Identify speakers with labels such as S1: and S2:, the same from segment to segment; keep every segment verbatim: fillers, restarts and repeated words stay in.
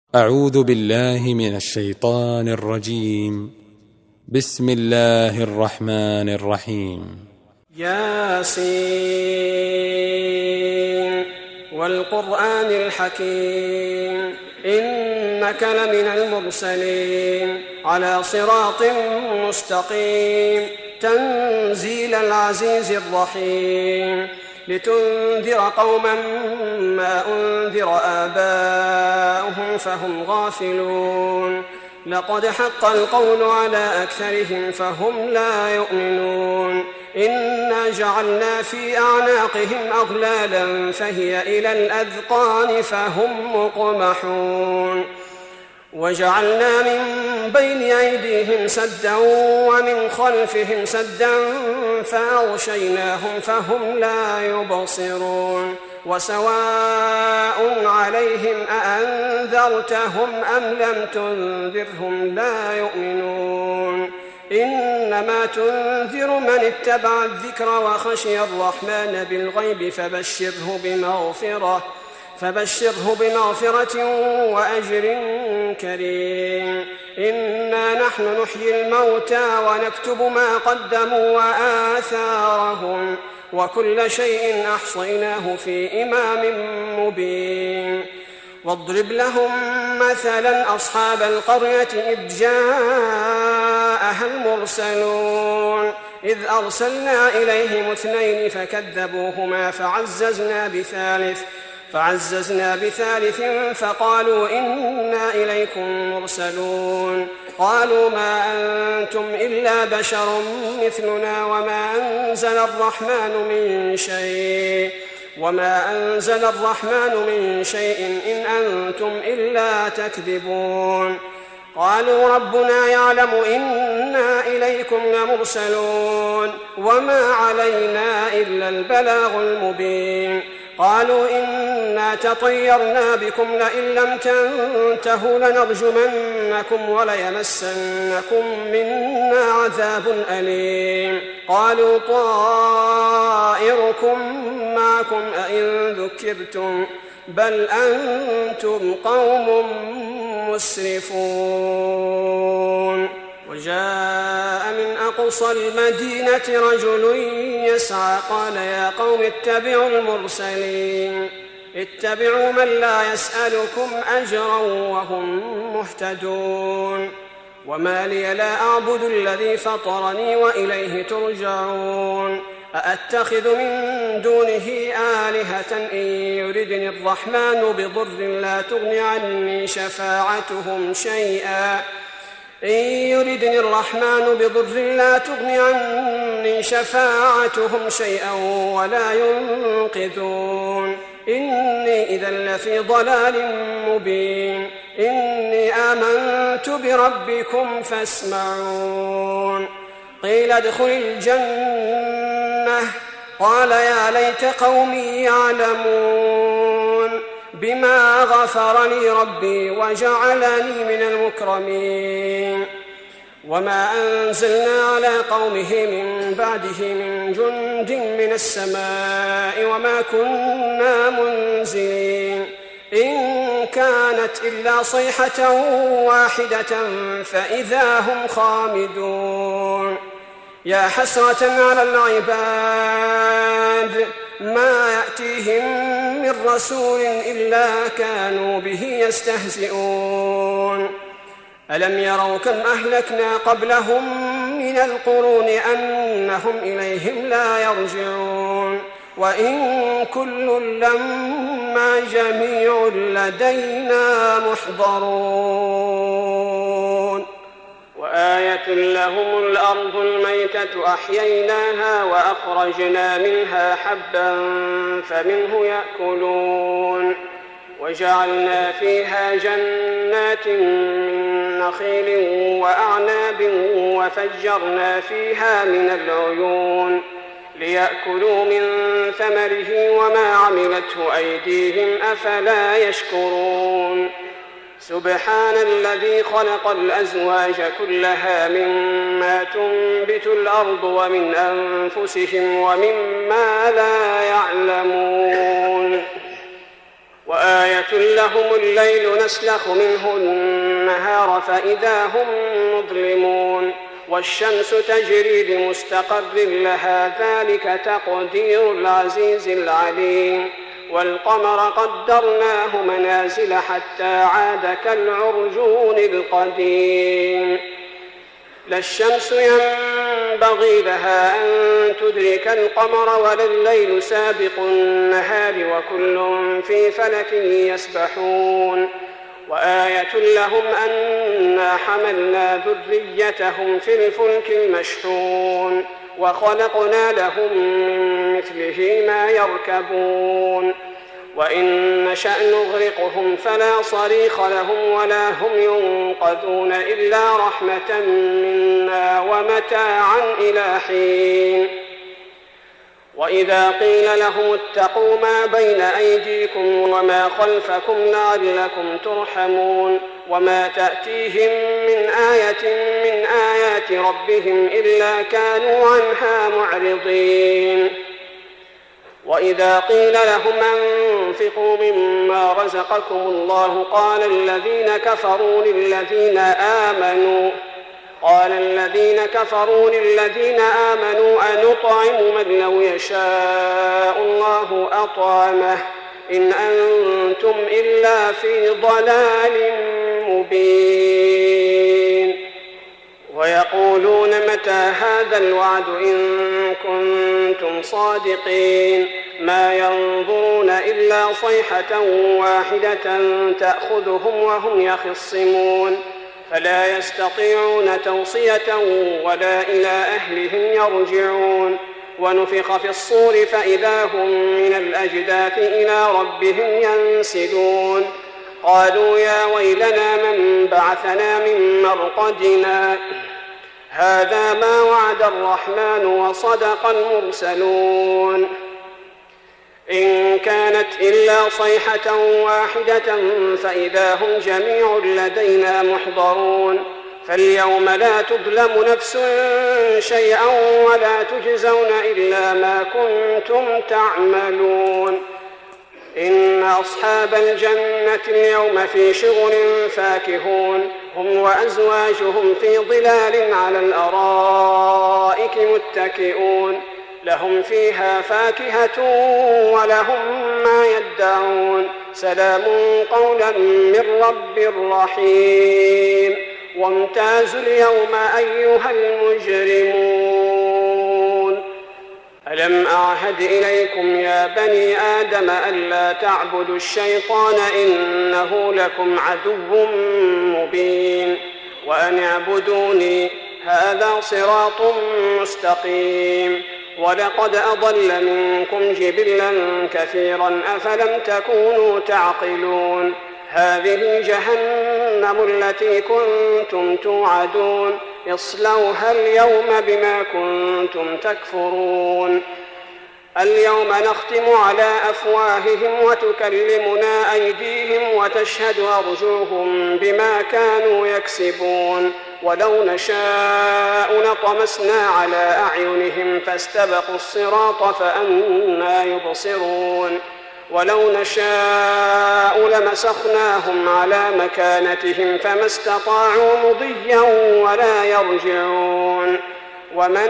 S1: أعوذ بالله من الشيطان الرجيم. بسم الله الرحمن الرحيم.
S2: ياسين والقرآن الحكيم إنك لمن المرسلين على صراط مستقيم تنزيل العزيز الرحيم لتنذر قوما ما أنذر آباؤهم فهم غافلون لقد حق القول على أكثرهم فهم لا يؤمنون إنا جعلنا في أعناقهم أغلالا فهي إلى الأذقان فهم مقمحون وجعلنا من بين أيديهم سدا ومن خلفهم سدا فأغشيناهم فهم لا يبصرون وسواء عليهم أأنذرتهم أم لم تنذرهم لا يؤمنون إنما تنذر من اتبع الذكر وخشي الرحمن بالغيب فبشره بمغفرة فبشره بمغفرة وأجر كريم إنا نحن نحيي الموتى ونكتب ما قدموا وآثارهم وكل شيء أحصيناه في إمام مبين واضرب لهم مثلا أصحاب القرية إذ جاءها المرسلون إذ أرسلنا إليهم اثنين فكذبوهما فعززنا بثالث فعززنا بثالث فقالوا إنا إليكم مرسلون قالوا ما أنتم إلا بشر مثلنا وما أنزل الرحمن من شيء وما أنزل الرحمن من شيء إن أنتم إلا تكذبون قالوا ربنا يعلم إنا إليكم لمرسلون وما علينا إلا البلاغ المبين قالوا إنا تطيرنا بكم لئن لم تنتهوا لنرجمنكم وليمسنكم منا عذاب أليم قالوا طائركم معكم أئن ذكرتم بل أنتم قوم مسرفون وجاء من أقصى المدينة رجل يسعى قال يا قوم اتبعوا المرسلين اتبعوا من لا يسألكم أجرا وهم مهتدون وما لي لا أعبد الذي فطرني وإليه ترجعون أأتخذ من دونه آلهة إن يردني الرحمن بضر لا تغن عني شفاعتهم شيئا إن يردني الرحمن بضر لا تغن عني شفاعتهم شيئا ولا ينقذون إني إذا لفي ضلال مبين إني آمنت بربكم فاسمعون قيل ادخل الجنة قال يا ليت قومي يعلمون بما غفر لي ربي وجعلني من المكرمين وما أنزلنا على قومه من بعده من جند من السماء وما كنا منزلين إن كانت إلا صيحة واحدة فإذا هم خامدون يا حسرة على العباد ما يأتيهم من رسول إلا كانوا به يستهزئون ألم يروا كم أهلكنا قبلهم من القرون أنهم إليهم لا يرجعون وإن كل لما جميع لدينا محضرون وآية لهم الأرض الميتة أحييناها وأخرجنا منها حبا فمنه يأكلون وجعلنا فيها جنات من نخيل وأعناب وفجرنا فيها من العيون ليأكلوا من ثمره وما عملته أيديهم أفلا يشكرون سبحان الذي خلق الأزواج كلها مما تنبت الأرض ومن أنفسهم ومما لا يعلمون وآية لهم الليل نسلخ منه النهار فإذا هم مظلمون والشمس تجري لمستقر لها ذلك تقدير العزيز العليم والقمر قدرناه منازل حتى عاد كالعرجون القديم لا الشمس ينبغي لها أن تدرك القمر ولا الليل سابق النهار وكل في فلك يسبحون وآية لهم أنا حملنا ذريتهم في الفلك المشحون وخلقنا لهم من مثله ما يركبون وإن نشأ نغرقهم فلا صريخ لهم ولا هم ينقذون إلا رحمة منا ومتاعا إلى حين وإذا قيل لهم اتقوا ما بين أيديكم وما خلفكم لعلكم ترحمون وما تأتيهم من آية من آيات ربهم إلا كانوا عنها معرضين وإذا قيل لهم أنفقوا مما رزقكم الله قال الذين كفروا للذين آمنوا قال الذين كفروا للذين آمنوا أنطعم من لو يشاء الله أطعمه إن أنتم إلا في ضلال مبين ويقولون متى هذا الوعد إن كنتم صادقين ما ينظرون إلا صيحة واحدة تأخذهم وهم يخصمون فلا يستطيعون توصية ولا إلى أهلهم يرجعون ونفخ في الصور فإذا هم من الأجداث إلى ربهم ينسلون قالوا يا ويلنا من بعثنا من مرقدنا هذا ما وعد الرحمن وصدق المرسلون إن كانت إلا صيحة واحدة فإذا هم جميع لدينا محضرون فاليوم لا تظلم نفس شيئا ولا تجزون إلا ما كنتم تعملون إن أصحاب الجنة اليوم في شغل فاكهون هم وأزواجهم في ظلال على الأرائك متكئون لهم فيها فاكهة ولهم ما يدعون سلام قولا من رب رحيم وامتازوا اليوم أيها المجرمون ألم أعهد إليكم يا بني آدم ألا تعبدوا الشيطان إنه لكم عدو مبين وأن اعبدوني هذا صراط مستقيم ولقد أضل منكم جبلا كثيرا أفلم تكونوا تعقلون هذه جهنم التي كنتم توعدون اصلوها اليوم بما كنتم تكفرون اليوم نختم على أفواههم وتكلمنا أيديهم وتشهد أرجلهم بما كانوا يكسبون ولو نشاء لطمسنا على أعينهم فاستبقوا الصراط فأنى يبصرون ولو نشاء لمسخناهم على مكانتهم فما استطاعوا مضيا ولا يرجعون ومن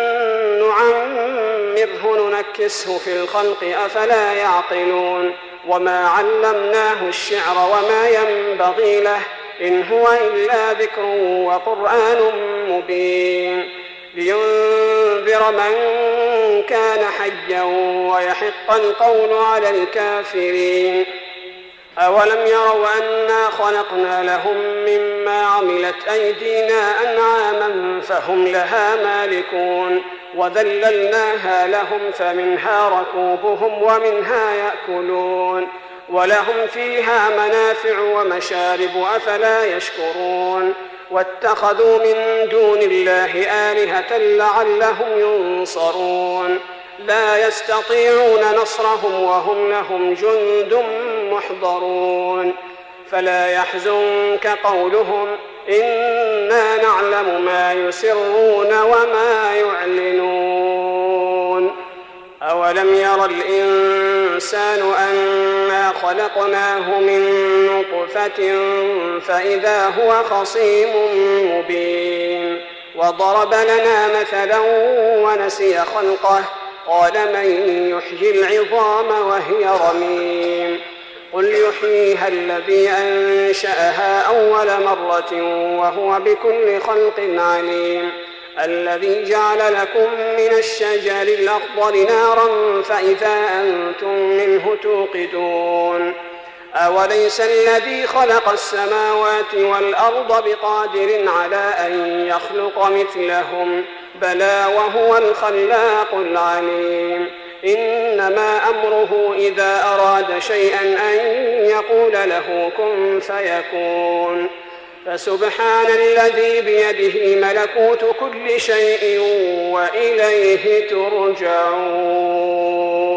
S2: نعمره ننكسه في الخلق أفلا يعقلون وما علمناه الشعر وما ينبغي له إن هو إلا ذكر وقرآن مبين لينذر من كان حيا ويحق القول على الكافرين أولم يروا أنا خلقنا لهم مما عملت أيدينا أنعاما فهم لها مالكون وذللناها لهم فمنها ركوبهم ومنها يأكلون ولهم فيها منافع ومشارب أفلا يشكرون واتخذوا من دون الله آلهة لعلهم ينصرون لا يستطيعون نصرهم وهم لهم جند محضرون فلا يحزنك قولهم إنا نعلم ما يسرون وما يعلنون أولم ير الإنسان أنا خلقناه من نطفة فإذا هو خصيم مبين وضرب لنا مثلا ونسي خلقه قال من يحيي العظام وهي رميم قل يحييها الذي أنشأها أول مرة وهو بكل خلق عليم الذي جعل لكم من الشجر الأخضر نارا فإذا أنتم منه توقدون أوليس الذي خلق السماوات والأرض بقادر على أن يخلق مثلهم بلى وهو الخلاق العليم إنما أمره إذا أراد شيئا أن يقول له كن فيكون فسبحان الذي بيده ملكوت كل شيء وإليه ترجعون.